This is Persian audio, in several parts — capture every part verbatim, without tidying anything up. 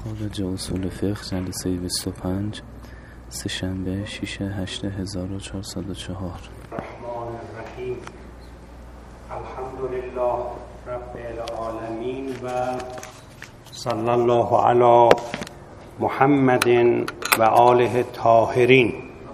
خارج اصول فقه جلسه بیست و پنج سه شنبه شش هشت هزار و چهارصد و چهار. الرحمن الرحیم. الحمدلله رب العالمین و صلی الله علی محمد و آله الطاهرین.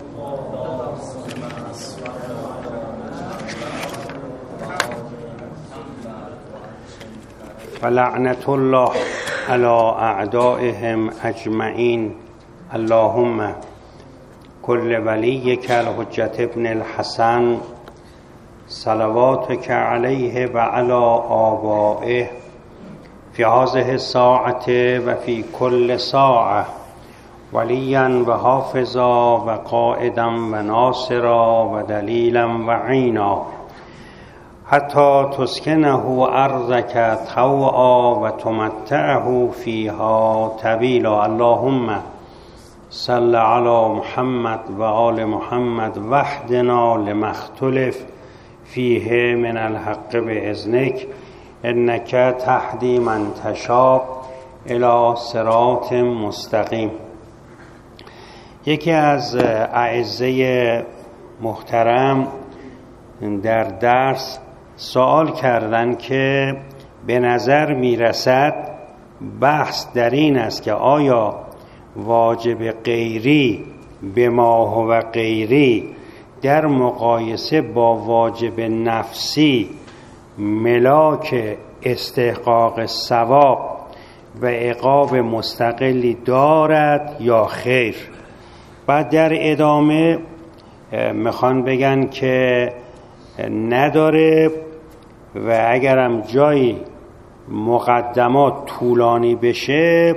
و لعنت الله علی اعدائهم اجمعین. اللهم کل ولیک الحجة ابن الحسن صلواتک علیه و علی آبائه فی هذه الساعة و فی کل ساعة ولیا و حافظا و قائدا و ناصرا و دلیلا و عینا حتی تسکنه ارضک طوعا و تمتعه فیها طویلا. اللهم صل علی محمد و آل محمد وحدنا لما اختلف فیه من الحق باذنک انک تهدی من تشاء الی صراط مستقیم. یکی از اعزه محترم در درس سوال کردند که به نظر میرسد بحث در این است که آیا واجب غیری به ما هو غیری در مقایسه با واجب نفسی ملاک استحقاق ثواب و عقاب مستقلی دارد یا خیر؟ بعد در ادامه میخوان بگن که نداره و اگرم جایی مقدمات طولانی بشه،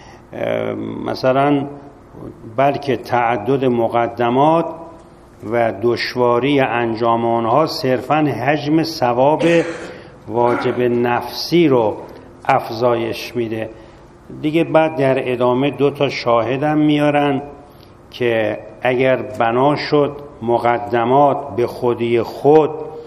مثلا بلکه تعدد مقدمات و دشواری انجام آنها صرفاً حجم ثواب واجب نفسی رو افزایش میده دیگه. بعد در ادامه دو تا شاهدم میارن که اگر بنا شد مقدمات به خودی خود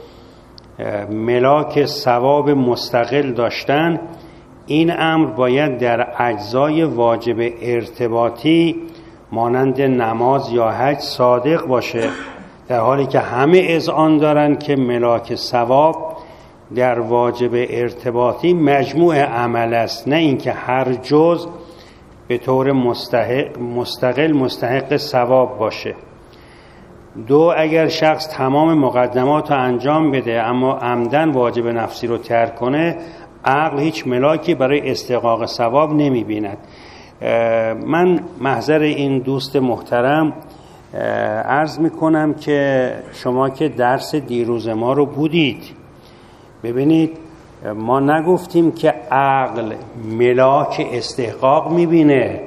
ملاک ثواب مستقل داشتن، این امر باید در اجزای واجب ارتباطی مانند نماز یا حج صادق باشه، در حالی که همه اذعان دارن که ملاک ثواب در واجب ارتباطی مجموع عمل است، نه اینکه هر جز به طور مستحق مستقل مستحق ثواب باشه. دو، اگر شخص تمام مقدمات رو انجام بده اما عمدن واجب نفسی رو ترک کنه، عقل هیچ ملاکی برای استحقاق ثواب نمی بیند. من محضر این دوست محترم عرض می کنم که شما که درس دیروز ما رو بودید، ببینید ما نگفتیم که عقل ملاک استحقاق می بینه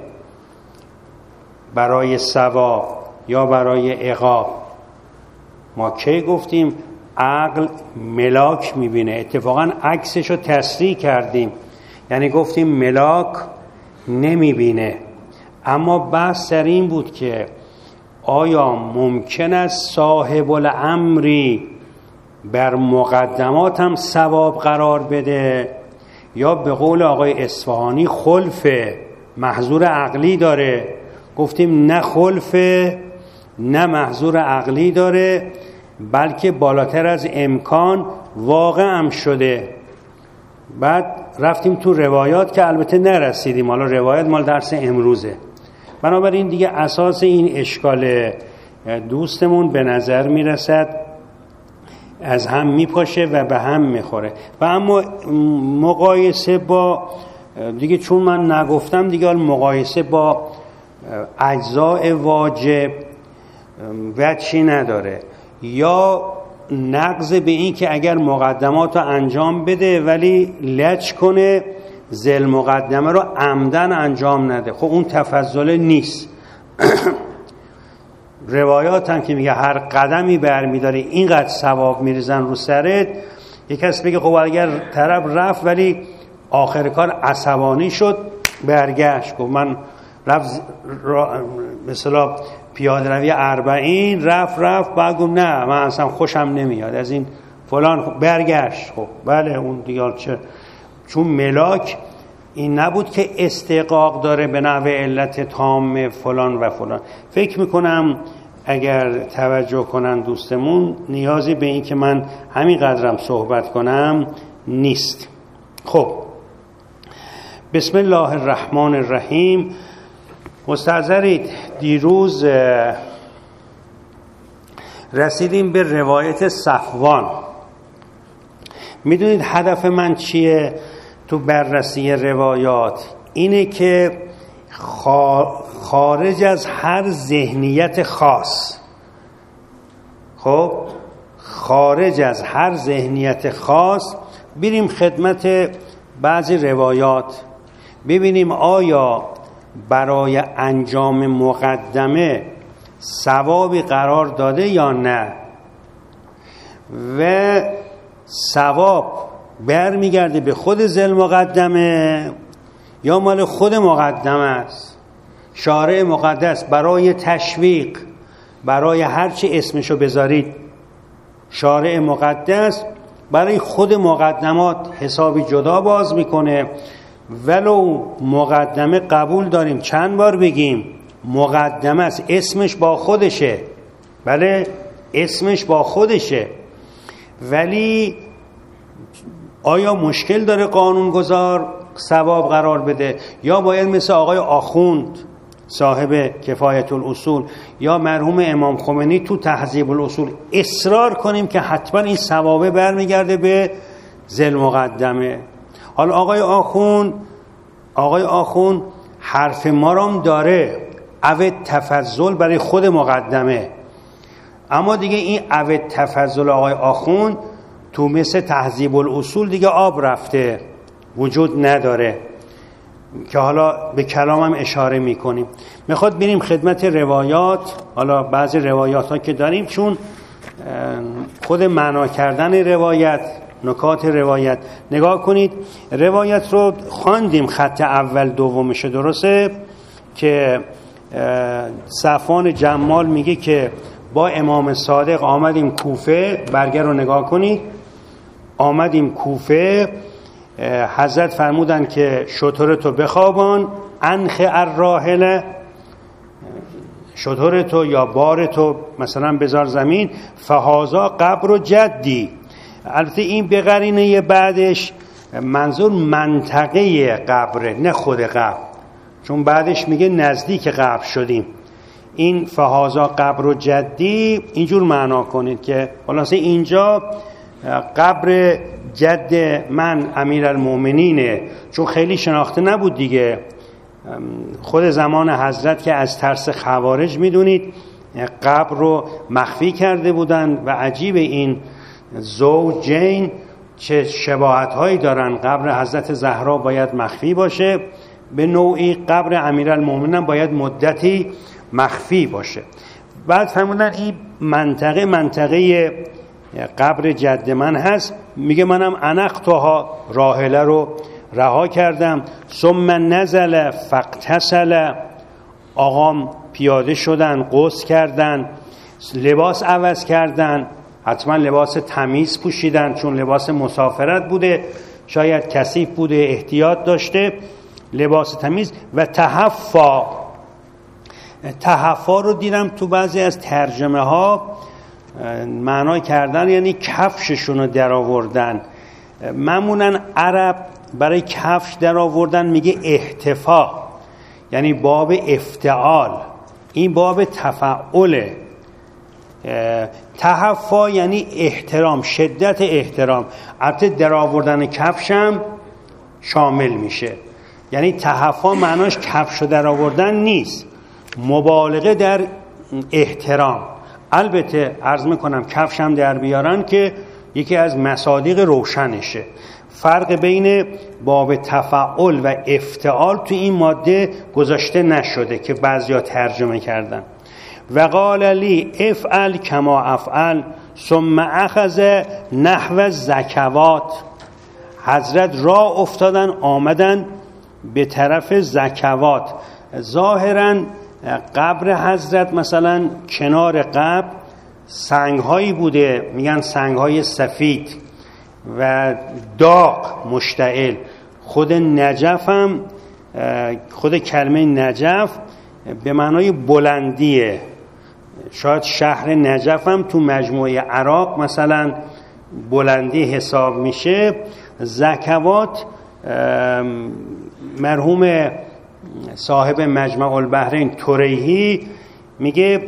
برای ثواب یا برای عقاب. ما کی گفتیم عقل ملاک میبینه؟ اتفاقا عکسش رو تصریح کردیم، یعنی گفتیم ملاک نمیبینه. اما بحث در این بود که آیا ممکن است صاحب الامری بر مقدمات هم ثواب قرار بده، یا به قول آقای اصفهانی خلف محظور عقلی داره؟ گفتیم نه خلف نه محظور عقلی داره، بلکه بالاتر از امکان واقع هم شده. بعد رفتیم تو روایات که البته نرسیدیم، حالا روایت مال درس امروزه. بنابراین دیگه اساس این اشکال دوستمون به نظر میرسد از هم میپاشه و به هم میخوره. و اما مقایسه با دیگه، چون من نگفتم دیگه، مقایسه با اجزاء واجب وجهی نداره، یا نقض به این که اگر مقدمات رو انجام بده ولی لج کنه ذل مقدمه رو عمدن انجام نده، خب اون تفضل نیست. روایات هم که میگه هر قدمی برمیداری اینقدر ثواب میریزن رو سرت. یک کس بگه خب اگر طرف رفت ولی آخر کار عصبانی شد برگشت، گفت من رفت مثلا پیاده روی اربعین رفت رفت بعد گفت نه من اصلا خوشم نمیاد از این فلان، برگشت. خب بله اون دیگه چه، چون ملاک این نبود که استحقاق داره به نحو علت تام فلان و فلان. فکر میکنم اگر توجه کنن دوستمون نیازی به این که من همین قدرم صحبت کنم نیست. خب بسم الله الرحمن الرحیم. مستحضرید دیروز رسیدیم به روایت صفوان. میدونید هدف من چیه تو بررسی روایات؟ اینه که خارج از هر ذهنیت خاص، خب خارج از هر ذهنیت خاص بریم خدمت بعضی روایات، ببینیم آیا برای انجام مقدمه ثوابی قرار داده یا نه، و ثواب برمیگرده به خود ذل مقدمه یا مال خود مقدمه است. شارع مقدس برای تشویق، برای هرچی اسمشو بذارید، شارع مقدس برای خود مقدمات حسابی جدا باز میکنه. ولو مقدمه قبول داریم چند بار بگیم مقدمه است، اسمش با خودشه، بله اسمش با خودشه، ولی آیا مشکل داره قانونگذار ثواب قرار بده، یا باید مثل آقای آخوند صاحب کفایت الاصول یا مرحوم امام خمینی تو تهذیب الاصول اصرار کنیم که حتما این ثوابه برمیگرده به ذل مقدمه؟ حالا آقای آخوند آقای آخوند حرف ما رام داره، او تفضل برای خود مقدمه، اما دیگه این او تفضل آقای آخوند تو مثل تهذیب الاصول دیگه آب رفته، وجود نداره، که حالا به کلامم اشاره میکنیم. میخواد بریم خدمت روایات. حالا بعضی روایات ها که داریم، چون خود معنا کردن روایت، نکات روایت، نگاه کنید روایت رو خواندیم خط اول دومشه، درسته که صفوان جمال میگه که با امام صادق آمدیم کوفه، برگر رو نگاه کنید، آمدیم کوفه، حضرت فرمودن که شترتو بخوابان، انخ الراحله، شترتو یا بارتو مثلا بذار زمین، فهازا قبر و جدی. البته این به قرینه بعدش منظور منطقه قبره، نه خود قبر، چون بعدش میگه نزدیک قبر شدیم. این فهازا قبر و جدی اینجور معنا کنید که خلاصه اینجا قبر جد من امیرالمومنینه، چون خیلی شناخته نبود دیگه، خود زمان حضرت که از ترس خوارج میدونید قبر رو مخفی کرده بودن، و عجیب این زوجین چه شباهت هایی دارن. قبر حضرت زهرا باید مخفی باشه، به نوعی قبر امیرالمومنین باید مدتی مخفی باشه. بعد فرمودن این منطقه منطقه قبر جد من هست، میگه منم انختها، راحله رو رها کردم، ثم نزل فاغتسل، آقام پیاده شدن، غسل کردن، لباس عوض کردن، حتما لباس تمیز پوشیدن چون لباس مسافرت بوده، شاید کثیف بوده، احتیاط داشته، لباس تمیز. و تحفا، تحفا رو دیدم تو بعضی از ترجمه ها معنا کردن یعنی کفششون رو در آوردن. معمولا عرب برای کفش در آوردن میگه احتفا، یعنی باب افتعال، این باب تفعله. تحفا یعنی احترام، شدت احترام. البته در آوردن کفشم شامل میشه، یعنی تحفا معناش کفش در آوردن نیست، مبالغه در احترام. البته عرض میکنم کفشم در بیارن که یکی از مصادیق روشنشه. فرق بین باب تفعل و افتعال تو این ماده گذاشته نشده که بعضیا ترجمه کردن. و قال لی افعل کما افعل ثم اخذ نحو زکوات، حضرت راه افتادن آمدن به طرف زکوات. ظاهرا قبر حضرت مثلا کنار قبر سنگ هایی بوده، میگن سنگ های سفید و داغ مشتعل. خود نجف هم خود کلمه نجف به معنای بلندیه. شاید شهر نجف هم تو مجموعه عراق مثلا بلندی حساب میشه. زکوات مرحوم صاحب مجمع البحرین توریحی میگه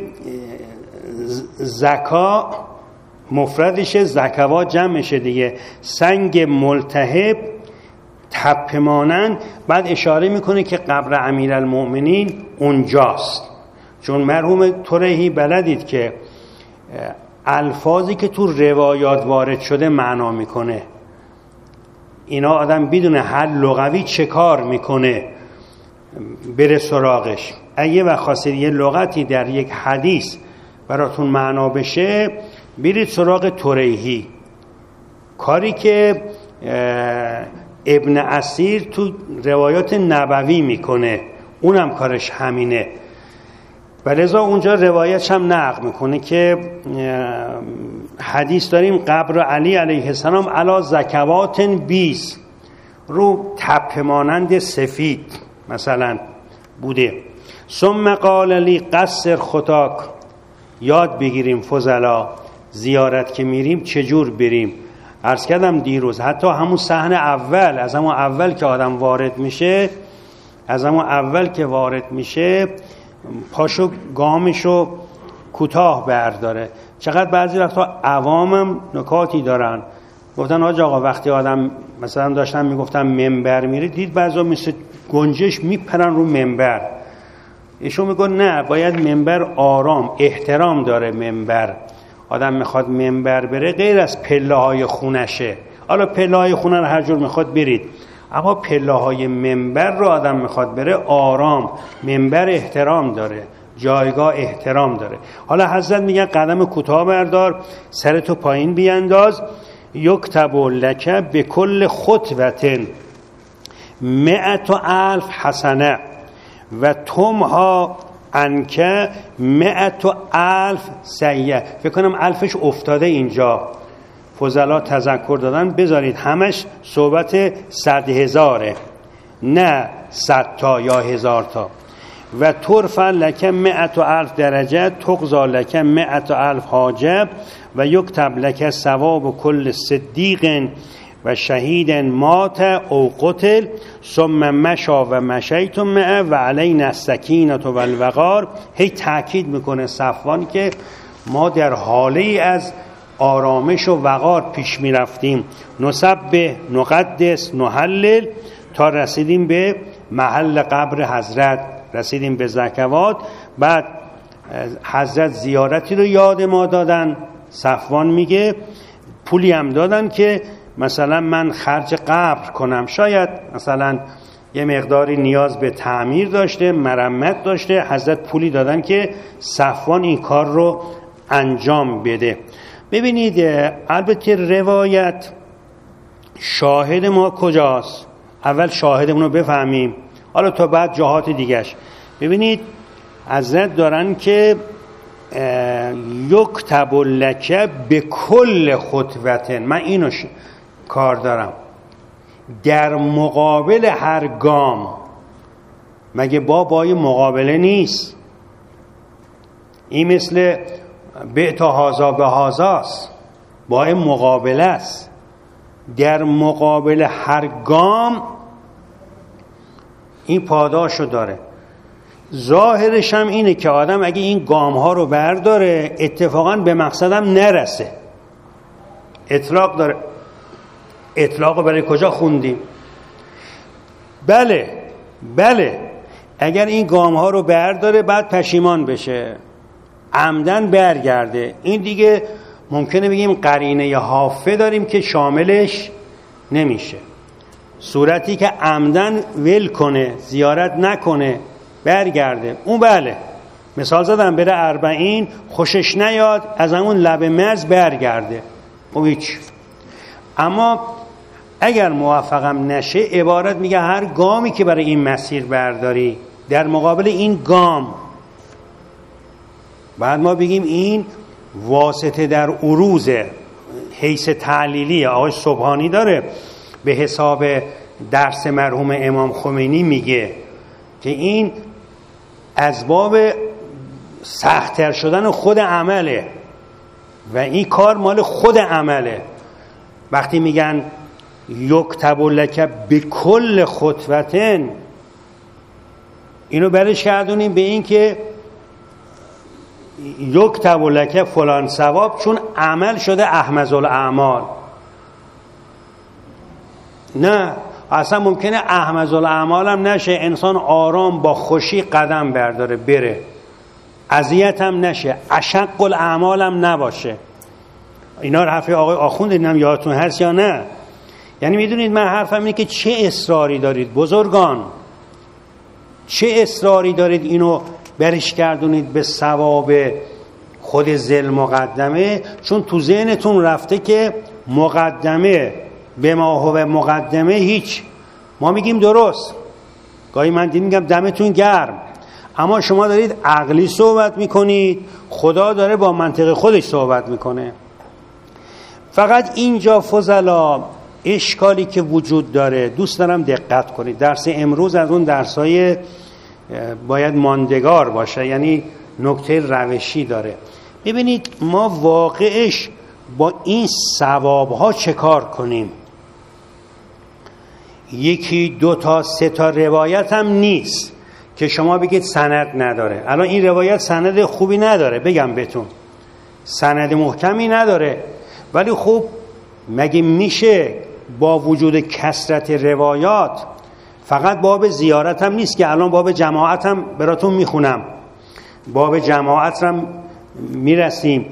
زکا مفردشه، زکوات جمعشه دیگه، سنگ ملتهب تپه مانند. بعد اشاره میکنه که قبر امیرالمؤمنین اونجاست، چون مرحوم توریحی بلدید که الفاظی که تو روایات وارد شده معنا میکنه. اینا آدم بدون هر لغوی چه کار میکنه بره سراغش. اگه و خواستید یه لغتی در یک حدیث براتون معنا بشه برید سراغ توریحی. کاری که ابن اسیر تو روایات نبوی میکنه اونم کارش همینه. ولذا اونجا روایتش هم نقل میکنه که حدیث داریم قبر علی علیه السلام علا زکوات بیز، رو تپه مانند سفید مثلا بوده. ثم قال لی قصر خطاک، یاد بگیریم فضلا زیارت که میریم چجور بریم. عرض کردم دیروز حتی همون صحنه اول، از همون اول که آدم وارد میشه از همون اول که وارد میشه پاشو گامشو کوتاه برداره. چقدر بعضی وقتا عوامم نکاتی دارن، گفتن آج آقا وقتی آدم مثلا داشتن میگفتن منبر میره، دید بعضا مثل گنجش میپرن رو منبر. ایشون میگه نه، باید منبر آرام احترام داره. منبر آدم میخواد منبر بره غیر از پله های خونشه. حالا پله های خونه رو هر جور میخواد برید، اما پله های منبر رو آدم میخواد بره آرام. منبر احترام داره، جایگاه احترام داره. حالا حضرت میگن قدم کوتاه بردار، سرتو پایین بیانداز. یکتب لک به کل خطوتن مئت الف حسنه و تمها انکه مئت الف سیئه. فکر کنم الفش افتاده اینجا، فضلا تذکر دادن بذارید همش صحبت صد هزاره، نه صد تا یا هزار تا. و ترفع لک مئت الف درجه تقضا لک مئت الف حاجب و یکتب لک ثواب کل صدیق و شهید مات او قتل ثم مشا و مشیتم معه و علینا السکینة و الوقار. هی تأکید میکنه صفوان که ما در حالی از آرامش و وقار پیش میرفتیم. نسبح نقدس نهلل تا رسیدیم به محل قبر حضرت، رسیدیم به زکوات. بعد حضرت زیارتی رو یاد ما دادن. صفوان میگه پولی هم دادن که مثلا من خرج قبر کنم، شاید مثلا یه مقداری نیاز به تعمیر داشته، مرمت داشته، حضرت پولی دادن که صفوان این کار رو انجام بده. ببینید البته روایت شاهد ما کجاست؟ اول شاهدمون رو بفهمیم، حالا تا بعد جهات دیگش. ببینید حضرت دارن که یکتب لک به کل خطوتن، من اینو ش... کار دارم در مقابل هر گام. مگه با بای مقابله نیست؟ این مثل بعت هازا به هازاست، بای مقابله است. در مقابل هر گام این پاداشو داره. ظاهرش هم اینه که آدم اگه این گام ها رو برداره اتفاقا به مقصدم نرسه. اطلاق داره. اطلاق برای کجا خوندیم؟ بله بله اگر این گام ها رو برداره بعد پشیمان بشه، عمدن برگرده، این دیگه ممکنه بگیم قرینه حافه داریم که شاملش نمیشه. صورتی که عمدن ول کنه، زیارت نکنه، برگرده، اون بله. مثال زدم بره اربعین خوشش نیاد از همون لب مرز برگرده، او هیچ. اما اگر موفقم نشه عبارت میگه هر گامی که برای این مسیر برداری در مقابل این گام، بعد ما بگیم این واسطه در عروض حیث تعلیلی آقای سبحانی داره به حساب درس مرحوم امام خمینی میگه که این اسباب سخت‌تر شدن خود عمله و این کار مال خود عمله. وقتی میگن یکتب لک بکل خطوتن، اینو برش گردونیم به این که یکتب لک فلان ثواب، چون عمل شده احمد الاعمال. نه، اصلا ممکنه احمد الاعمال هم نشه، انسان آرام با خوشی قدم برداره بره، اذیت هم نشه، اشق الاعمال هم نباشه. اینا رو حرف آقای آخوند دیدم، یادتون هست یا نه؟ یعنی میدونید من حرفم اینه که چه اصراری دارید بزرگان، چه اصراری دارید اینو برش گردونید به ثواب خود ذل مقدمه، چون تو ذهنتون رفته که مقدمه به ما هو مقدمه هیچ. ما میگیم درست، گاهی من دید میگم دمتون گرم، اما شما دارید عقلی صحبت میکنید، خدا داره با منطق خودش صحبت میکنه. فقط اینجا فضلا اشکالی که وجود داره، دوست دارم دقت کنید. درس امروز از اون درسای باید ماندگار باشه، یعنی نکته روشی داره. ببینید ما واقعش با این ثوابها چه کار کنیم؟ یکی دو تا سه تا روایت هم نیست که شما بگید سند نداره. الان این روایت سند خوبی نداره، بگم بهتون سند محکمی نداره، ولی خب مگه میشه با وجود کثرت روایات، فقط باب زیارت هم نیست که الان باب جماعت هم براتون میخونم، باب جماعت هم میرسیم،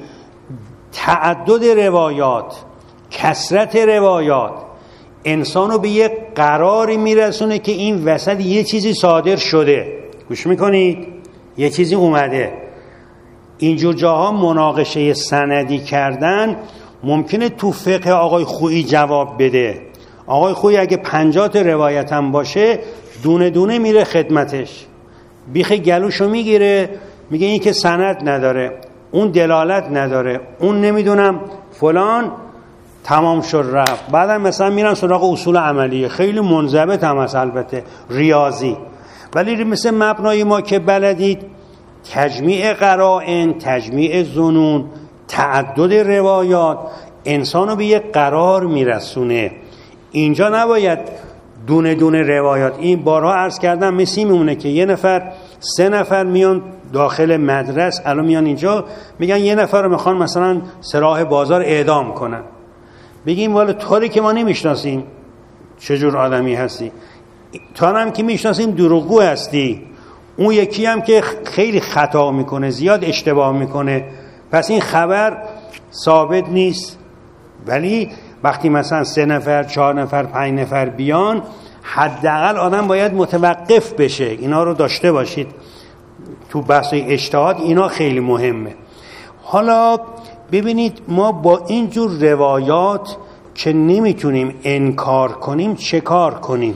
تعدد روایات، کثرت روایات انسانو به یک قراری میرسونه که این وسط یه چیزی صادر شده، گوش میکنید، یه چیزی اومده. اینجور جاها مناقشه سندی کردن ممکنه تو فقه آقای خویی جواب بده. آقای خویی اگه پنجاه تا روایت هم باشه دونه دونه میره خدمتش، بیخ گلوشو میگیره، میگه این که سند نداره، اون دلالت نداره، اون نمیدونم فلان، تمام شد رفت. بعدم مثلا میرن سراغ اصول عملیه، خیلی منضبط هم هست البته، ریاضی، ولی مثل مبنای ما که بلدید، تجمیع قرائن، تجمیع ظنون، تعدد روایات انسانو به یک قرار میرسونه. اینجا نباید دونه دونه روایات، این بارها عرض کردم مثل میمونه که یه نفر سه نفر میان داخل مدرسه، الان میان اینجا میگن یه نفر رو میخوان مثلا سراح بازار اعدام کنن، بگیم والا طوری که ما نمیشناسیم چجور آدمی هستی، تا هم که میشناسیم دروغگو هستی، اون یکی هم که خیلی خطا میکنه، زیاد اشتباه میکنه، پس این خبر ثابت نیست. ولی وقتی مثلا سه نفر، چهار نفر، پنج نفر بیان، حداقل آدم باید متوقف بشه. اینا رو داشته باشید تو بحث اجتهاد، اینا خیلی مهمه. حالا ببینید ما با اینجور روایات که نمیتونیم انکار کنیم چه کار کنیم؟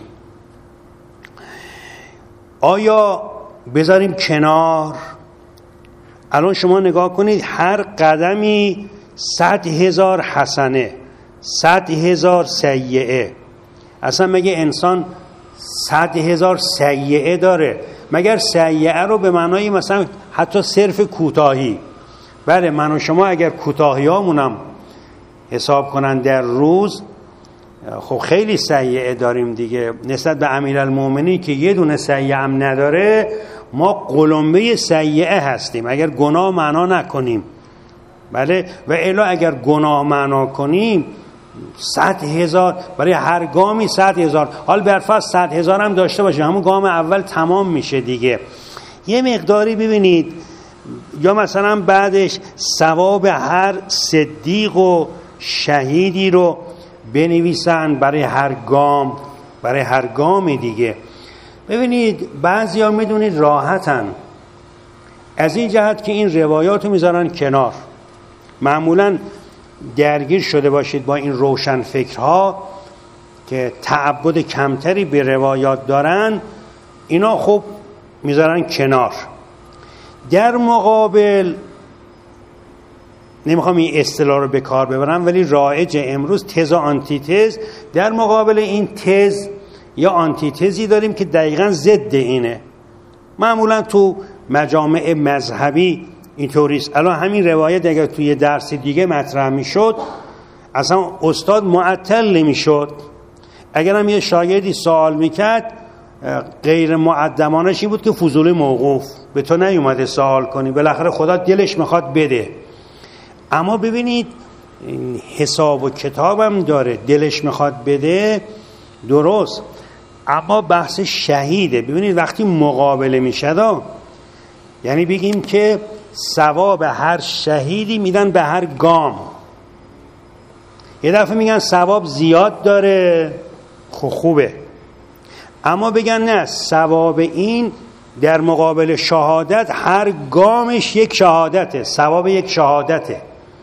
آیا بذاریم کنار؟ الان شما نگاه کنید، هر قدمی صد هزار حسنه، صد هزار سیئه. اصلا مگه انسان صد هزار سیئه داره؟ مگر سیئه رو به معنای مثلا حتی صرف کوتاهی؟ بله، من و شما اگر کوتاهی هامونم حساب کنن در روز، خب خیلی سیئه داریم دیگه. نسبت به امیرالمومنین که یه دونه سیئه هم نداره، ما قلمبه سیئه هستیم اگر گناه معنا نکنیم. بله، و الا اگر گناه معنا کنیم صد هزار، برای هر گامی صد هزار، حال برفرض صد هزار هم داشته باشه، همون گام اول تمام میشه دیگه. یه مقداری ببینید، یا مثلا بعدش ثواب هر صدیق و شهیدی رو بنویسن برای هر گام، برای هر گام دیگه. ببینید بعضی ها میدونید راحتن از این جهت که این روایات رو میذارن کنار. معمولا درگیر شده باشید با این روشن فکرها که تعبد کمتری به روایات دارن، اینا خب میذارن کنار. در مقابل، نمیخوام این اصطلاح رو به کار ببرم ولی رایج امروز، تز و آنتی تز، در مقابل این تز یا آنتیتزی داریم که دقیقاً ضد اینه. معمولا تو مجامع مذهبی اینطوریست. الان همین روایت اگر توی درس دیگه مطرح میشد اصلا استاد معطل نمیشد. اگر هم یه شاگردی سوال میکرد غیر مقدمانش این بود که فضول موقوف، به تو نیومده سوال کنی، بالاخره خدا دلش میخواد بده. اما ببینید حساب و کتابم داره، دلش میخواد بده، درست، اما بحث شهیده. ببینید وقتی مقابله میشد، یعنی بگیم که ثواب هر شهیدی میدن به هر گام. یه دفعه میگن ثواب زیاد داره، خب خوبه، اما بگن نه، ثواب این در مقابل شهادت هر گامش یک شهادته، ثواب یک شهادته.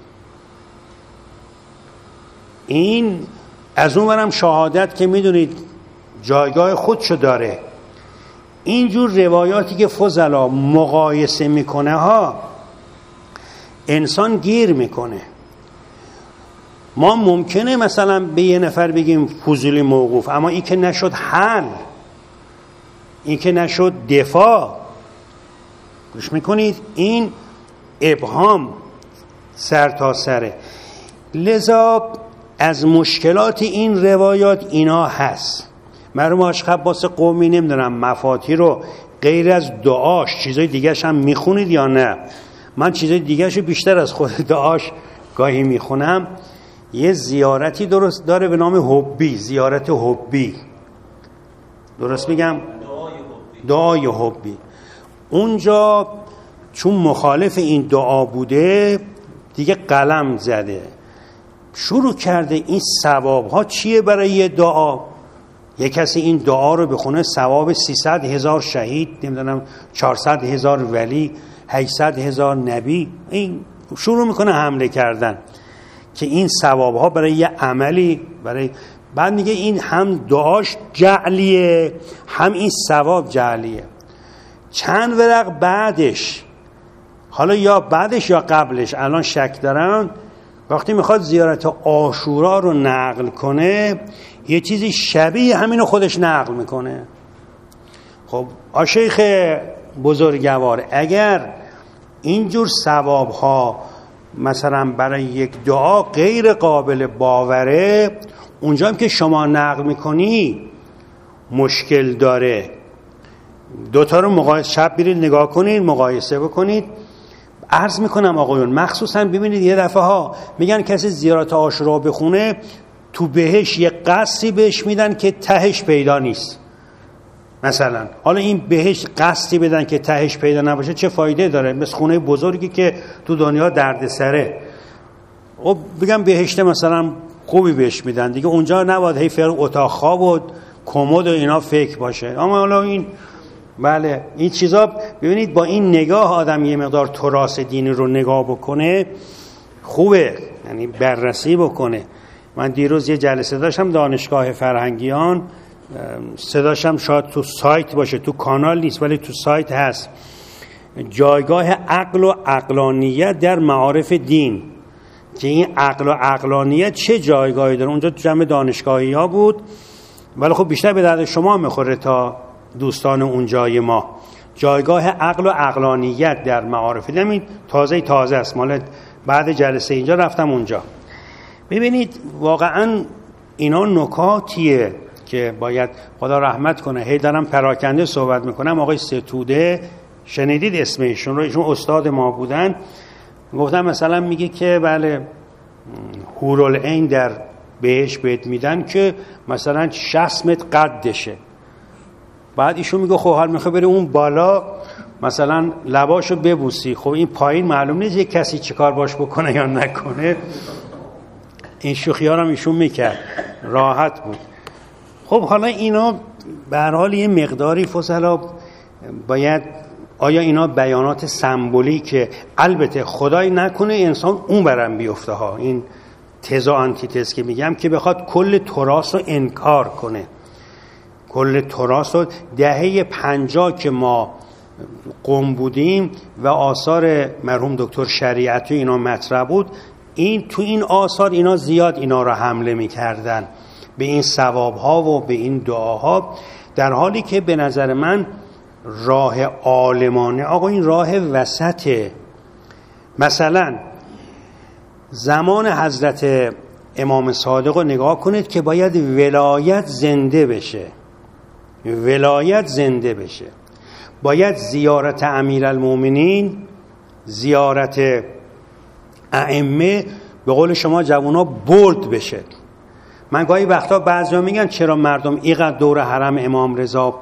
این از اون برم شهادت که میدونید جایگاه خودشو داره. اینجور روایاتی که فضلا مقایسه میکنه ها، انسان گیر میکنه. ما ممکنه مثلا به یه نفر بگیم فضولی موقوف، اما این که نشد حل، این که نشد دفاع. گوش میکنید، این ابهام سر تا سره. لذا از مشکلات این روایات اینا هست. مرحوم حاج عباس قمی نمیدونم مفاتیح رو غیر از دعاش چیزای دیگه‌ش هم میخونید یا نه؟ من چیزای دیگه‌ش رو بیشتر از خود دعاش گاهی میخونم. یه زیارتی درست داره به نام حبی، زیارت حبی، درست میگم؟ دعای حبی. اونجا چون مخالف این دعا بوده دیگه قلم زده، شروع کرده این ثواب ها چیه برای یه دعا. یه کسی این دعا رو بخونه ثواب سیصد هزار شهید، نمیدونم چهارصد هزار ولی، هشتصد هزار نبی. این شروع میکنه حمله کردن که این ثواب ها برای یه عملی، برای بعد میگه این هم دعاش جعلیه هم این ثواب جعلیه. چند ورق بعدش، حالا یا بعدش یا قبلش، الان شک دارم، وقتی میخواد زیارت عاشورا رو نقل کنه یه چیزی شبیه همینو خودش نقل میکنه. خب آشیخ بزرگوار، اگر اینجور ثواب ها مثلا برای یک دعا غیر قابل باوره، اونجا هم که شما نقل میکنی مشکل داره. دوتا رو مقایسه، شب برید نگاه کنید، مقایسه بکنید. عرض میکنم آقایون، مخصوصا ببینید یه دفعه ها میگن کسی زیارت عاشورا بخونه تو بهش یه قصی بهش میدن که تهش پیدا نیست. مثلا حالا این بهش قصی بدن که تهش پیدا نباشه چه فایده داره؟ مثل خونه بزرگی که تو دنیا دردسره، خب بگم بهشت مثلا خوبی بهش میدن دیگه، اونجا نباید هی فر اتاق خواب و کمد و اینا فکر باشه. اما حالا این بله این چیزا ببینید با این نگاه آدم یه مقدار تراث دینی رو نگاه بکنه خوبه، یعنی بررسی بکنه. من دیروز یه جلسه داشتم دانشگاه فرهنگیان، صداشم شاید تو سایت باشه، تو کانال نیست ولی تو سایت هست، جایگاه عقل و عقلانیت در معارف دین، که این عقل و عقلانیت چه جایگاهی داره. اونجا جمع دانشگاهی ها بود، ولی خب بیشتر به درد شما میخوره تا دوستان اونجای ما. جایگاه عقل و عقلانیت در معارف دین تازه تازه است، مال بعد جلسه اینجا رفتم اونجا. ببینید واقعا اینا نکاتیه که باید خدا رحمت کنه. هی دارم پراکنده صحبت میکنم. آقای ستوده شنیدید اسم ایشون رو؟ ایشون استاد ما بودن. گفتم مثلا میگه که بله حورالعین در بهش بهت میدن که مثلا شصت متر قدشه. بعد ایشون میگه خب حال میخواد بره اون بالا مثلا لباشو ببوسی، خب این پایین معلوم نیست یک کسی چیکار باش بکنه یا نکنه. این شوخی‌ها رو ایشون میکرد، راحت بود. خب حالا اینا به هر حال یه مقداری فضلا باید، آیا اینا بیانات سمبولیکه؟ البته خدای نکنه انسان اون برم بیفته ها، این تزا آنتیتز که میگم، که بخواد کل تراث رو انکار کنه. کل تراث رو دهه پنجاه که ما قم بودیم و آثار مرحوم دکتر شریعتی اینا مطرح بود، این تو این آثار اینا زیاد اینا رو حمله میکردن. به این ثوابها و به این دعاها، در حالی که به نظر من راه عالمانه آقا این راه وسطه. مثلا زمان حضرت امام صادق رو نگاه کنید که باید ولایت زنده بشه، ولایت زنده بشه، باید زیارت امیرالمومنین، زیارت ائمه به قول شما جوونا برد بشه. من گاهی وقتا بعضیا میگن چرا مردم اینقدر دور حرم امام رضا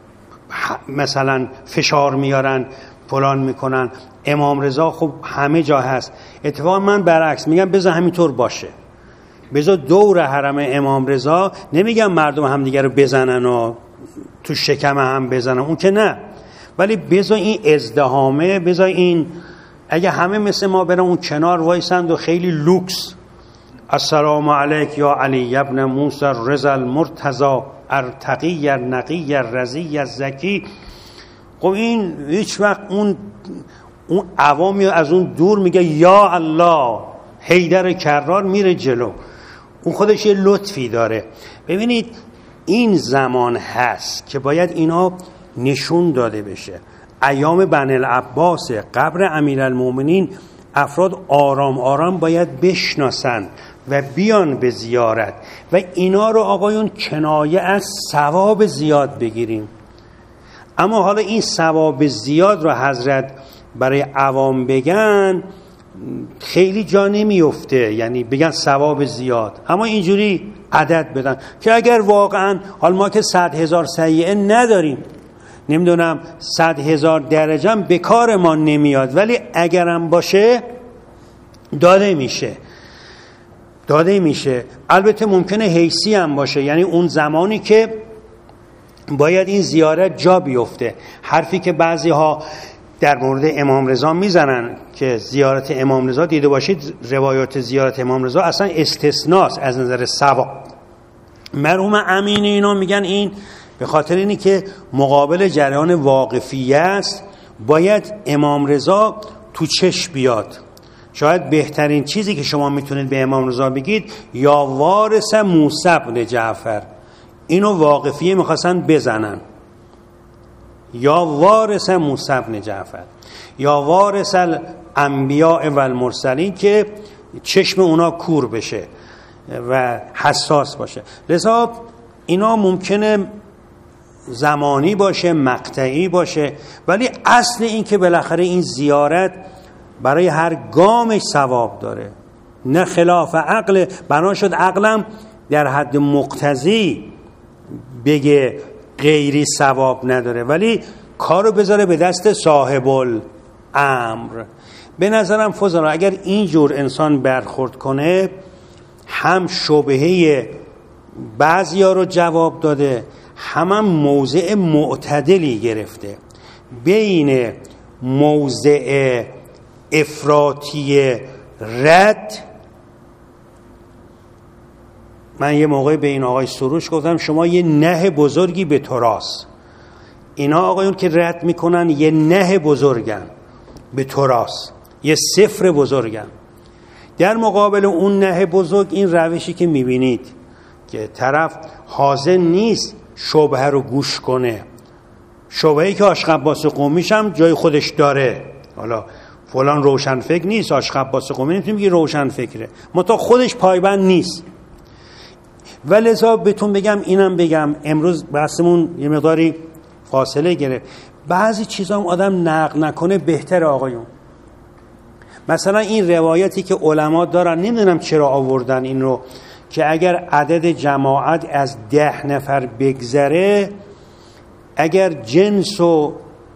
مثلا فشار میارن فلان میکنن، امام رضا خب همه جا هست. اتفاقا من برعکس میگم بذار همینطور باشه، بذار دور حرم امام رضا، نمیگم مردم همدیگه رو بزنن و تو شکم هم بزنن، اون که نه، ولی بذار این ازدحامه، بذار این اگه همه مثل ما برن اون کنار وایسند و خیلی لوکس السلام علیک یا علی ابن موسی رضا المرتضی ارتقی نقی رضی زکی، خب این هیچ وقت اون اون عوامی از اون دور میگه یا الله، حیدر کرار میره جلو، اون خودش یه لطفی داره. ببینید این زمان هست که باید اینا نشون داده بشه. ایام بنی العباس، قبر امیرالمومنین، افراد آرام آرام باید بشناسن و بیان به زیارت و اینا رو آقایون کنایه از ثواب زیاد بگیریم. اما حالا این ثواب زیاد رو حضرت برای عوام بگن خیلی جا نمیفته، یعنی بگن ثواب زیاد، اما اینجوری عدد بدن که اگر واقعا حال ما که صد هزار سیئه نداریم، نمیدونم صد هزار درجه هم به کار ما نمیاد، ولی اگرم باشه داده میشه داده میشه. البته ممکنه حیثی هم باشه، یعنی اون زمانی که باید این زیارت جا بیفته. حرفی که بعضی ها در مورد امام رضا میزنن که زیارت امام رضا، دیده باشید روایات زیارت امام رضا اصلا استثناست از نظر ثواب. مرحوم امین اینا میگن این به خاطر اینی که مقابل جریان واقفیه است، باید امام رضا تو چشم بیاد. شاید بهترین چیزی که شما میتونید به امام رضا بگید یا وارث موسی بن جعفر، اینو واقفیه میخواستن بزنن، یا وارث موسی بن جعفر یا وارث الانبیاء و المرسلین، که چشم اونا کور بشه و حساس باشه. لذا اینا ممکنه زمانی باشه، مقطعی باشه، ولی اصل این که بالاخره این زیارت برای هر گامش ثواب داره، نه خلاف عقل. بنا شد عقلم در حد مقتضی بگه غیری ثواب نداره، ولی کارو بذاره به دست صاحب الامر. به نظرم فضلا اگر اینجور انسان برخورد کنه، هم شبهه بعضیا رو جواب داده، هم, هم موضع معتدلی گرفته بین موضع افراطی رد. من یه موقع به این آقای سروش گفتم شما یه نه بزرگی به تراس، اینا آقایون که رد میکنن یه نه بزرگن به تراس، یه صفر بزرگن. در مقابل اون نه بزرگ این روشی که میبینید که طرف حاضر نیست شبهه رو گوش کنه. شبهه‌ای که آشق عباس قمیش هم جای خودش داره، حالا فلان روشن فکر نیست، آشق عباس قمی نمیتونیم بگی روشن فکره، متا خودش پایبند نیست. ولذا بهتون بگم اینم بگم، امروز بحثمون یه مقداری فاصله گرفت، بعضی چیزا هم آدم نقل نکنه بهتره آقایون. مثلا این روایتی که علما دارن، نمیدونم چرا آوردن این رو، که اگر عدد جماعت از ده نفر بگذره، اگر جنس و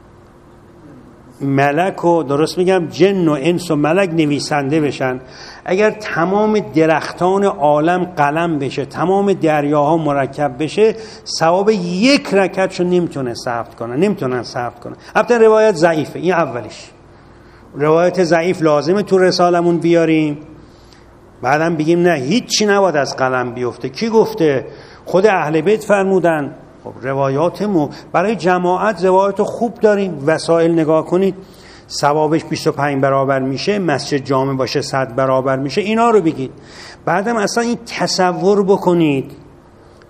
ملک و درست میگم جن و انس و ملک نویسنده بشن، اگر تمام درختان عالم قلم بشه، تمام دریاها مرکب بشه، ثواب یک رکعتشو نمیتونه ثبت کنن نمیتونن ثبت کنن. البته روایت ضعیفه، این اولیش روایت ضعیف لازمه تو رسالمون بیاریم، بعدم بگیم نه هیچی نباید از قلم بیفته. کی گفته؟ خود اهل بیت فرمودن. خب روایات مو برای جماعت روایات خوب داریم، وسائل نگاه کنید، ثوابش بیست و پنج برابر میشه، مسجد جامع باشه صد برابر میشه، اینا رو بگید. بعدم اصلا این تصور بکنید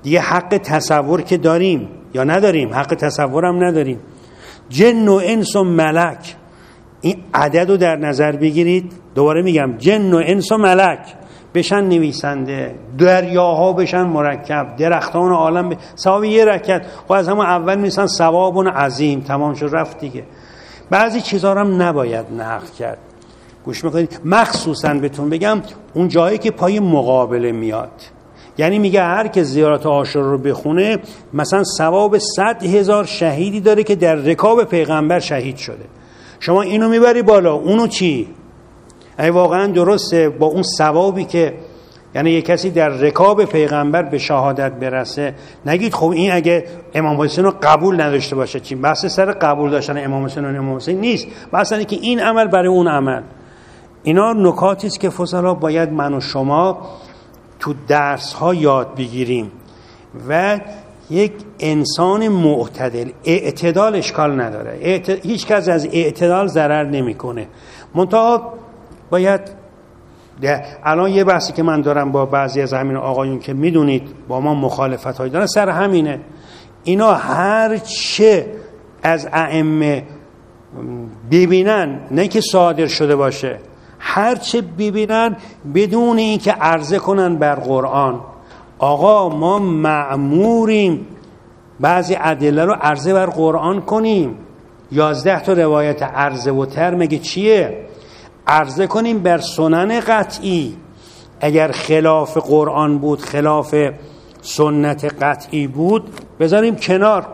دیگه حق تصور که داریم یا نداریم؟ حق تصور هم نداریم. جن و انس و ملک، این عدد رو در نظر بگیرید. دوباره میگم جن و انس و ملک بشن نویسنده، دریاها بشن مرکب، درختان عالم ب... ثواب یه رکعت. خب از همون اول میسن ثوابون عظیم، تمام شد رفت دیگه. بعضی چیزها رو هم نباید نقل کرد. گوش میکنید، مخصوصا بهتون بگم اون جایی که پای مقابله میاد، یعنی میگه هر که زیارت عاشورا رو بخونه مثلا ثواب صد هزار شهیدی داره که در رکاب پیغمبر شهید شده. شما اینو میبری بالا، اونو چی؟ ای واقعا درسته با اون ثوابی که یعنی یک کسی در رکاب پیغمبر به شهادت برسه، نگید خب این اگه امام حسین رو قبول نداشته باشه چی؟ بحث سر قبول داشتن امام حسین و امام حسین نیست، بحث اینه که این عمل برای اون عمل. اینا نکاتی است که فضلا باید من و شما تو درس ها یاد بگیریم و یک انسان معتدل، اعتدال اشکال نداره، اعتدال، هیچ کس از اعتدال ضرر نمیکنه. منتها باید الان یه بحثی که من دارم با بعضی از همین آقایون که میدونید با ما مخالفت هایی دارن سر همینه. اینا هر چه از ائمه ببینن، نه که صادر شده باشه، هر چه ببینن بدون این که عرضه کنن بر قرآن. آقا ما مأموریم بعضی ادله رو عرضه بر قرآن کنیم. یازده تا روایت عرضه و تر مگه چیه؟ عرضه کنیم بر سنن قطعی. اگر خلاف قرآن بود، خلاف سنت قطعی بود، بذاریم کنار.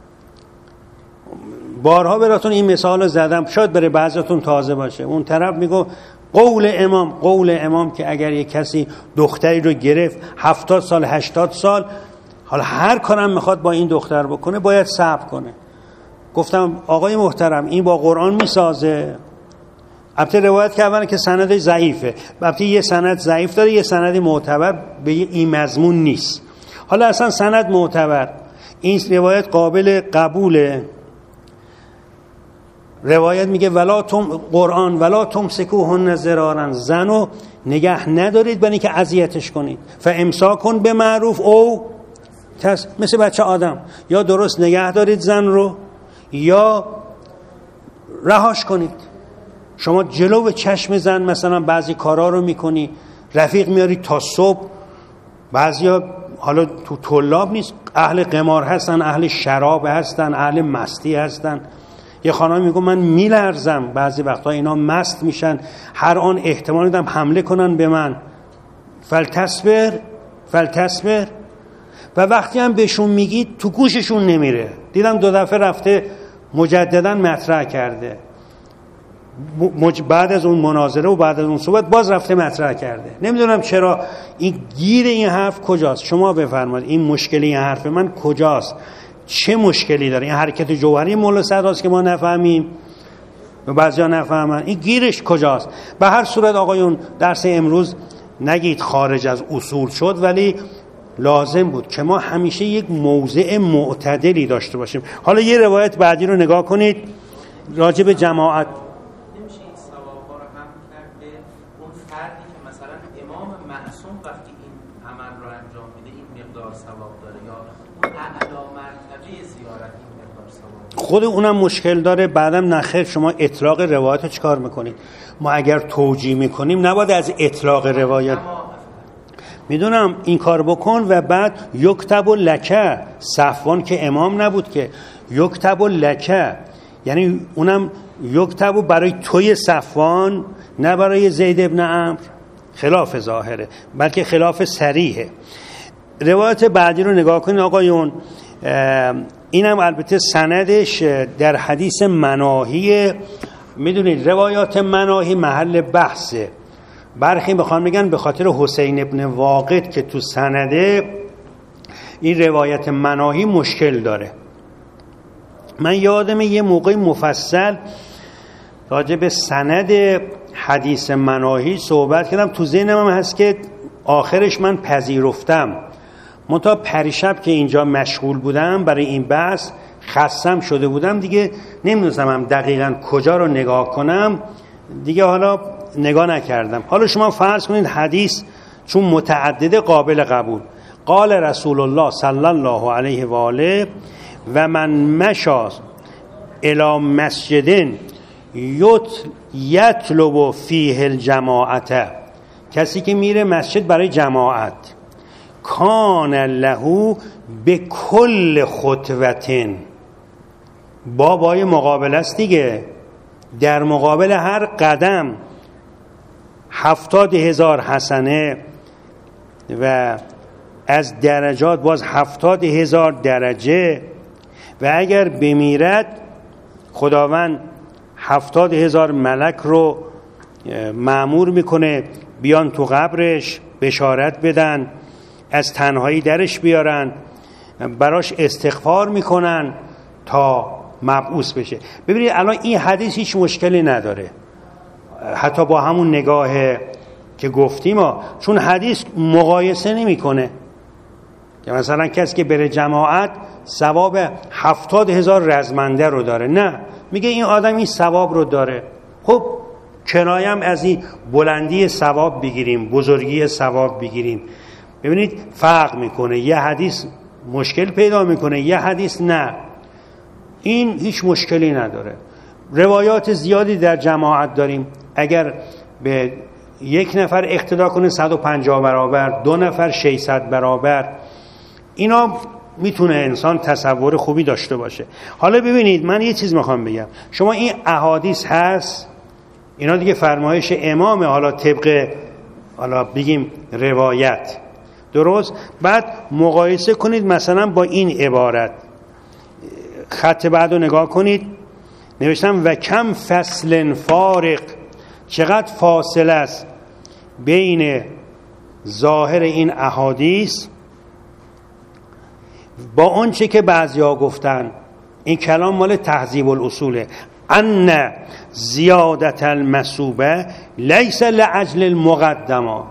بارها براتون این مثال رو زدم، شاید برای بعضیاتون تازه باشه. اون طرف میگه قول امام، قول امام که اگر یک کسی دختری رو گرفت هفتاد سال هشتاد سال، حالا هر کارم میخواد با این دختر بکنه باید صبر کنه. گفتم آقای محترم این با قرآن میسازه؟ البته روایت کردن که سندش ضعیفه، البته یه سند ضعیف داره، یه سند معتبر به این مضمون نیست. حالا اصلا سند معتبر، این روایت قابل قبوله. روایت میگه ولا تم قرآن ولا تمسکوهن ضرارا، زنو نگه ندارید برای اینکه اذیتش کنید. فامساکن به معروف او تس، مثل بچه آدم، یا درست نگه دارید زن رو یا رهاش کنید. شما جلو چشم زن مثلا بعضی کارا رو میکنی، رفیق میاری تا صبح. بعضیا حالا تو طلاب نیست، اهل قمار هستن، اهل شراب هستن، اهل مستی هستن. یه خانم میگه من میلرزم بعضی وقتا اینا مست میشن، هر آن احتمال دارم حمله کنن به من. فلتصبر فلتصبر. و وقتی هم بهشون میگید تو گوششون نمیره. دیدم دو دفعه رفته مجددا مطرح کرده، مج... بعد از اون مناظره و بعد از اون صحبت باز رفته مطرح کرده. نمیدونم چرا این گیر این حرف کجاست. شما بفرمایید این مشکلی این حرف من کجاست؟ چه مشکلی داره؟ این حرکت جوهری مولا صدراست که ما نفهمیم و بعضیا نفهمن. این گیرش کجاست؟ به هر صورت آقایون درس امروز نگید خارج از اصول شد، ولی لازم بود که ما همیشه یک موضع معتدلی داشته باشیم. حالا یه روایت بعدی رو نگاه کنید راجع به جماعت. نمیشه این ثواب‌ها رو هم کرد که اون فردی که مثلا امام معصوم وقتی این عمل رو انجام میده این مقدار ثواب داره، یا اون اعلی مرتبه زیارت این مقدار ثواب؟ خود اونم مشکل داره. بعدم نخیر شما اطلاق روایت رو چیکار میکنید؟ ما اگر توجیه میکنیم نباید از اطلاق روایت، میدونم این کار بکن و بعد یکتب لکه. صفوان که امام نبود که، یکتب لکه یعنی اونم یکتب برای توی صفوان، نه برای زید ابن عمرو. خلاف ظاهره بلکه خلاف صریحه. روایت بعدی رو نگاه کنید آقایون. اینم البته سندش در حدیث مناهی. میدونید روایات مناهی محل بحثه. برخی بخوام میگن به خاطر حسین ابن واقد که تو سنده این روایت مناهی مشکل داره. من یادم یه موقع مفصل راجع به سند حدیث مناهی صحبت کردم، تو ذهنم هم هست که آخرش من پذیرفتم. منتها پریشب که اینجا مشغول بودم برای این بحث خستم شده بودم دیگه، نمیدونستم هم دقیقاً کجا رو نگاه کنم دیگه، حالا نگاه نکردم. حالا شما فرض کنید حدیث چون متعدد قابل قبول قال رسول الله صلی الله علیه و آله و من مشى الی مسجد یطلب فیه الجماعت، کسی که میره مسجد برای جماعت، کان له به کل خطوتن، بابای مقابل است دیگه، در مقابل هر قدم هفتاد هزار حسنه و از درجات باز هفتاد هزار درجه، و اگر بمیرد خداوند هفتاد هزار ملک رو مأمور میکنه بیان تو قبرش بشارت بدن، از تنهایی درش بیارن، براش استغفار میکنن تا مبعوث بشه. ببینید الان این حدیث هیچ مشکلی نداره حتی با همون نگاه که گفتیم ها، چون حدیث مقایسه نمیکنه که مثلا کسی که بره جماعت ثواب هفتاد هزار رزمنده رو داره، نه، میگه این آدم این ثواب رو داره. خب کنایم از این بلندی ثواب بگیریم، بزرگی ثواب بگیریم. ببینید فرق میکنه، یه حدیث مشکل پیدا میکنه، یه حدیث نه. این هیچ مشکلی نداره. روایات زیادی در جماعت داریم، اگر به یک نفر اقتدا کنه صد و پنجاه برابر، دو نفر ششصد برابر، اینا میتونه انسان تصور خوبی داشته باشه. حالا ببینید من یه چیز میخوام بگم، شما این احادیث هست، اینا دیگه فرمایش امامه، حالا طبق حالا بگیم روایت، درست؟ بعد مقایسه کنید مثلا با این عبارت، خط بعد رو نگاه کنید، نوشتم و کم فصل فارق، چقدر فاصله است بین ظاهر این احادیث با اون چه که بعضیا گفتن. این کلام مال تهذیب الاصوله، ان زیادت المثوبه لیس لاجل المقدمات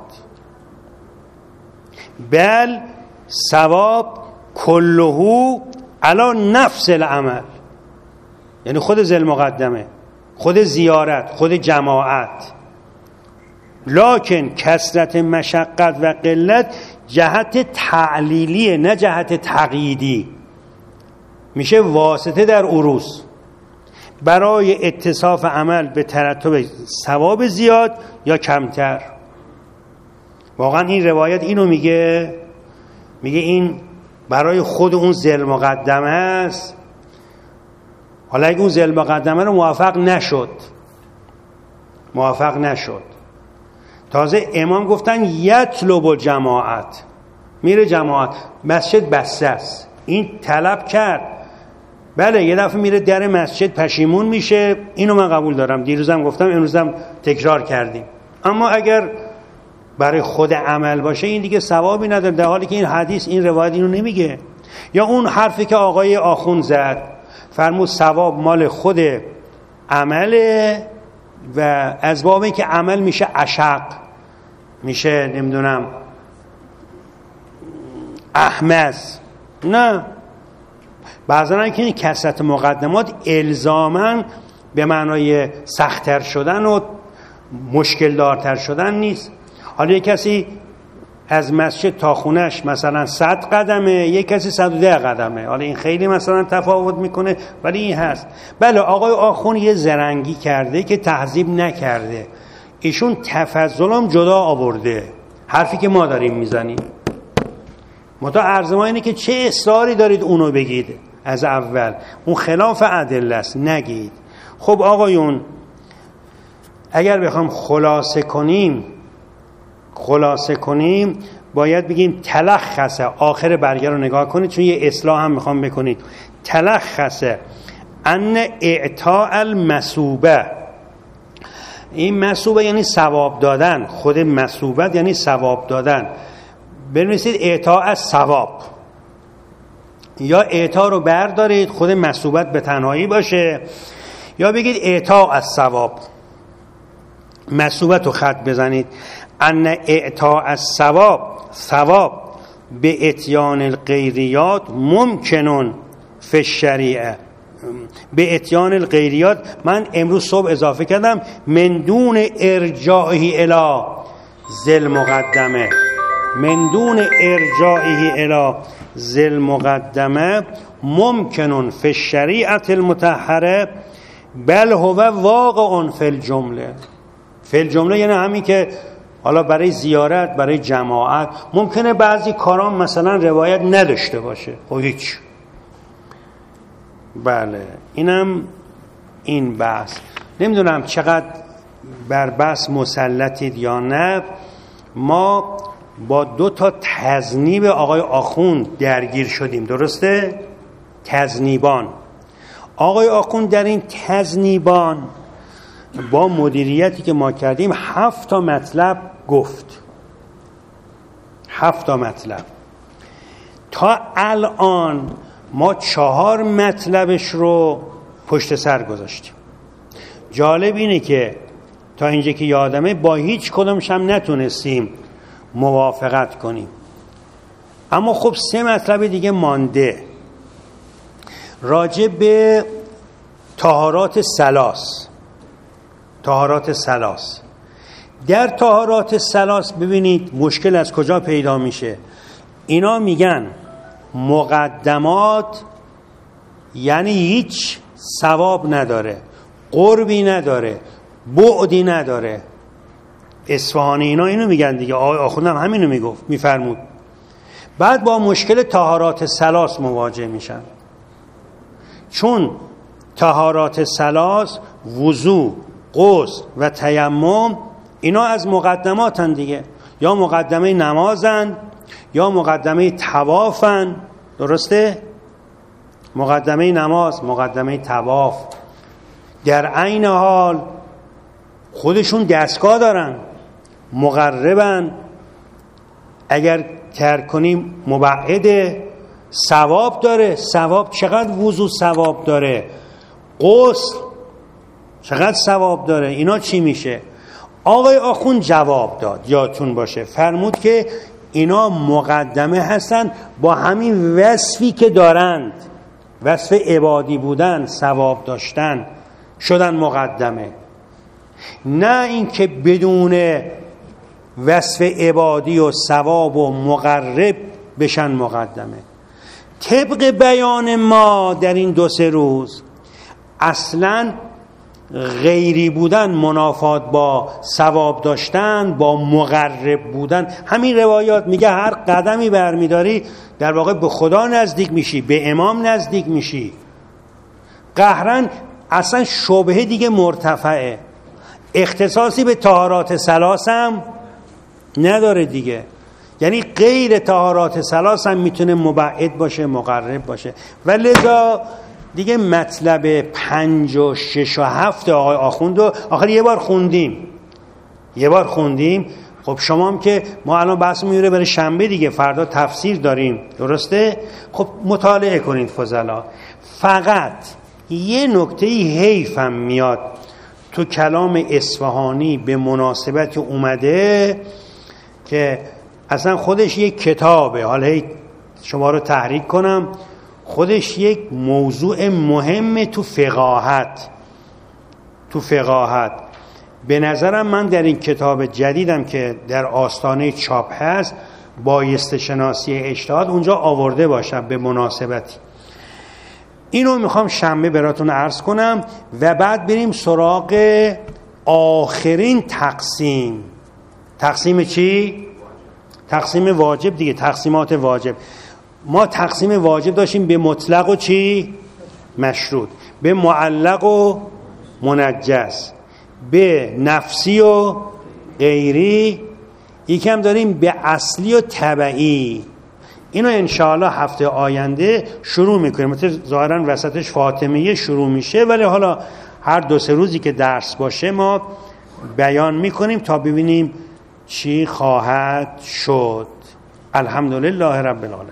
بل ثواب کله علی نفس العمل، یعنی خود ذل مقدمه، خود زیارت، خود جماعت، لکن کثرت مشقت و قلت جهت تعلیلیه نه جهت تقییدی، میشه واسطه در عروض برای اتصاف عمل به ترتب ثواب زیاد یا کمتر. واقعا این روایت اینو میگه، میگه این برای خود اون ذل مقدمه است. حالا اگه اون ذل مقدمه رو موفق نشد موفق نشد تازه امام گفتن یطلب جماعت، میره جماعت، مسجد بسته است، این طلب کرد، بله یه دفعه میره در مسجد پشیمون میشه، اینو من قبول دارم، دیروزم گفتم امروزم تکرار کردیم. اما اگر برای خود عمل باشه این دیگه ثوابی نداره، در حالی که این حدیث این روایت اینو نمیگه. یا اون حرفی که آقای آخوند زد، فرمود ثواب مال خود عمله و از بابی که عمل میشه اشق، میشه نمیدونم احمس، نه، بعضا که این کثرت مقدمات الزاماً به معنای سخت‌تر شدن و مشکل دارتر شدن نیست. حالا یک کسی از مسجد تا خونش مثلا صد قدمه، یک کسی صد و ده قدمه، حالا این خیلی مثلا تفاوت میکنه، ولی این هست. بله آقای آخون یه زرنگی کرده که تهذیب نکرده، ایشون تفضل هم جدا آورده، حرفی که ما داریم میزنیم. متا عرض ما اینه که چه اصراری دارید اونو بگید از اول، اون خلاف ادله است، نگید. خب آقایون اگر بخوام خلاصه کنیم خلاصه کنیم باید بگیم تلخصه، آخر برگه رو نگاه کنید چون یه اصلاح هم میخوام بکنید. تلخصه ان اعطاء المثوبه، این مثوبه یعنی ثواب دادن، خود مثوبت یعنی ثواب دادن. بنویسید اعطاء الثواب، یا اعطا رو بردارید خود مثوبت به تنهایی باشه، یا بگید اعطاء الثواب، مثوبت رو خط بزنید. ان اعطاء الثواب، ثواب به اتیان الغیریات ممکنون فی الشریعه، به اتیان الغیریات من امروز صبح اضافه کردم من دون ارجاعی الی ذل مقدمه، من دون ارجاعه الی ذل مقدمه ممکنون فی الشریعت المطهره بل هو واقع فی الجمله. فی الجمله یعنی همین که حالا برای زیارت، برای جماعت ممکنه بعضی کاران مثلا روایت نداشته باشه، خب هیچ. بله اینم این بحث. نمیدونم چقدر بر بحث مسلطید یا نه. ما با دو تا تذنیب آقای آخوند درگیر شدیم، درسته؟ تذنیبان. آقای آخوند در این تذنیبان با مدیریتی که ما کردیم هفت تا مطلب گفت. هفت تا مطلب. تا الان ما چهار مطلبش رو پشت سر گذاشتیم. جالب اینه که تا اینجا که یادمه با هیچ کدومش هم نتونستیم موافقت کنیم. اما خب سه مطلب دیگه مانده. راجع به طهارات ثلاث. طهارات ثلاث. در طهارات ثلاث ببینید مشکل از کجا پیدا میشه. اینا میگن مقدمات یعنی هیچ ثواب نداره، قربی نداره، بعدی نداره. اصفهانی اینا اینو میگن دیگه. آقای آخوندم همینو میگفت، میفرمود. بعد با مشکل طهارات ثلاث مواجه میشن، چون طهارات ثلاث وضو، غسل و تیمم اینا از مقدماتن دیگه. یا مقدمه نمازن یا مقدمه طوافن، درسته؟ مقدمه نماز، مقدمه طواف. در عین حال خودشون دستگاه دارن، مقربن. اگر ترک کنیم مبعده، ثواب داره. ثواب چقدر؟ وضو ثواب داره، غسل چقدر ثواب داره. اینا چی میشه؟ آقای آخوند جواب داد، یادتون باشه، فرمود که اینا مقدمه هستن با همین وصفی که دارند، وصف عبادی بودن، ثواب داشتن، شدن مقدمه. نه اینکه بدون وصف عبادی و ثواب و مقرب بشن مقدمه. طبق بیان ما در این دو سه روز اصلاً غیری بودن منافات با ثواب داشتن، با مقرب بودن. همین روایات میگه هر قدمی برمیداری در واقع به خدا نزدیک میشی، به امام نزدیک میشی. قهرن اصلا شبهه دیگه مرتفعه، اختصاصی به طهارات ثلاث هم نداره دیگه. یعنی غیر طهارات ثلاث هم میتونه مبعد باشه، مقرب باشه. و لذا دیگه مطلب پنج و شش و هفت آقای آخوند رو آخر یه بار خوندیم یه بار خوندیم خب شما هم که ما الان بحث میوره برای شنبه دیگه، فردا تفسیر داریم، درسته؟ خب مطالعه کنید فضلا. فقط یه نکته حیفم میاد تو کلام اصفهانی به مناسبت اومده که اصلا خودش یک کتابه، حالا شما رو تحریک کنم، خودش یک موضوع مهمه تو فقاهت. تو فقاهت به نظرم من در این کتاب جدیدم که در آستانه چاپ هست، بایسته شناسی اجتهاد، اونجا آورده باشم به مناسبتی. اینو میخوام شنبه براتون عرض کنم و بعد بریم سراغ آخرین تقسیم. تقسیم چی؟ تقسیم واجب دیگه، تقسیمات واجب. ما تقسیم واجب داشتیم به مطلق و چی؟ مشروط، به معلق و منجز، به نفسی و غیری، یکم داریم به اصلی و تبعی. اینو انشاءالله هفته آینده شروع میکنیم. مثل ظاهرا وسطش فاطمیه شروع میشه، ولی حالا هر دو سه روزی که درس باشه ما بیان میکنیم تا ببینیم چی خواهد شد. الحمدلله رب العالمین.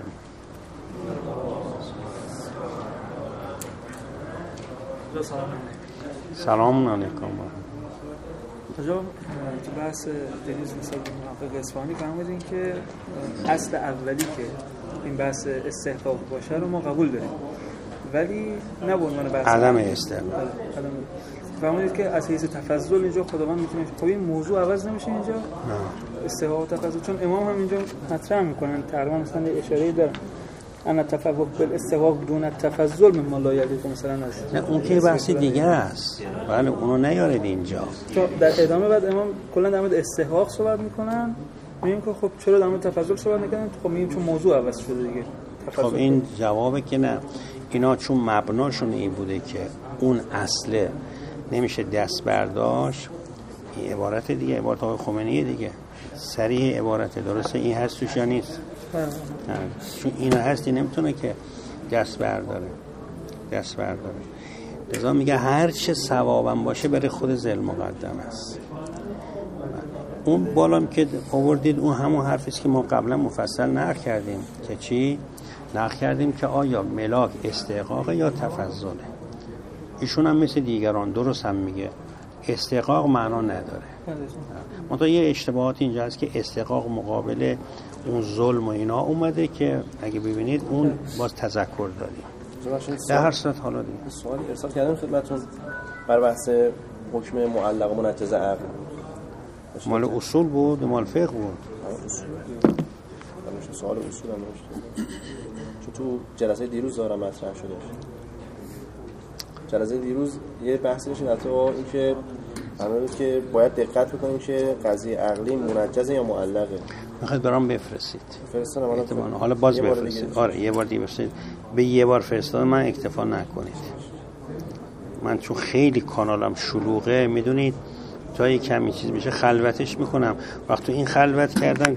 سلام علیکم. آجا تو بحث دلیل نسبت به محقق اصفهانی فهمیدین که اصل اولی که این بحث استحقاق باشه رو ما قبول داریم، ولی نه به عنوان بحث عدم استحقاق. فهمیدید که از حیث تفضل اینجا خداوند میتونه. خب این موضوع عوض نمیشه اینجا؟ استحقاق و تفضل، چون امام هم اینجا مطرح میکنن تقریبا مثلا اشاره داره ان التفوق بالاستحقاق دون التفضل مما لا یلیق مثلا است. نه اون که بحث دیگه است. بله اونو نیارید اینجا. چون در ادامه بعد امام کلا در مورد استحقاق صحبت میکنن، میگن که خب چرا در مورد تفضل صحبت نکنن؟ خب میگیم چون موضوع عوض شده دیگه. خب این جوابه که نه، اینا چون مبناشون این بوده که اون اصله نمیشه دست برداشت، این عبارت دیگه، عبارت آقای خمینی دیگه صریح عبارت، درسته این هست توش یا نیست؟ چون این هستی نمیتونه که دست برداره دست برداره لذا میگه هر چه ثوابم باشه بره خود ذل مقدم است. اون بالام که آوردید اون همون حرفیست که ما قبلا مفصل نقل کردیم که چی؟ نقل کردیم که آیا ملاک استحقاق یا تفضله. ایشون هم مثل دیگران درست هم میگه استحقاق معنا نداره. منتها یه اشتباهات اینجا هست که استحقاق مقابل اون ظلم و اینا اومده که اگه ببینید اون باز تذکر داریم. در هر صورت حالا دیگه سوالی ارسال کردم خدمتتون بر بحث حکم معلق و منجز عقل. مال اصول بود، مال فقه بود. اصول. سوال اصول هم داشت. چون تو جلسه دیروز دارم مطرح شده. جلسه دیروز یه بحثی داشتیم حتی اینکه قراره که باید دقت بکنیم که قضیه عقلی منجز یا معلقه. میخواید برام بفرستید. فرستادم حالا حالا باز بفرستید. آره یه بار دیگه بفرستید. به یه بار فرستادم من اکتفا نکنید. من چون خیلی کانالم شلوغه میدونید تا یه کمی چیز میشه خلوتش میکنم. وقتی این خلوت کردن